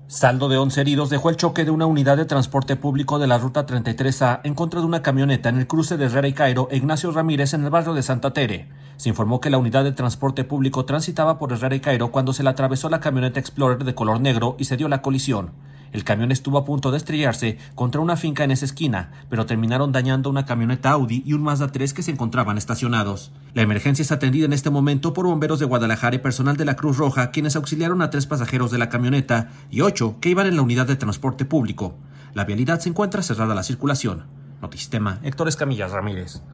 Saldo de 11 heridos dejó el choque de una unidad de transporte público de la Ruta 33A en contra de una camioneta en el cruce de Herrera y Cairo e Ignacio Ramírez en el barrio de Santa Tere. Se informó que la unidad de transporte público transitaba por Herrera y Cairo cuando se le atravesó la camioneta Explorer de color negro y se dio la colisión. El camión estuvo a punto de estrellarse contra una finca en esa esquina, pero terminaron dañando una camioneta Audi y un Mazda 3 que se encontraban estacionados. La emergencia es atendida en este momento por bomberos de Guadalajara y personal de la Cruz Roja, quienes auxiliaron a 3 pasajeros de la camioneta y 8 que iban en la unidad de transporte público. La vialidad se encuentra cerrada a la circulación. Notisistema, Héctor Escamilla Ramírez.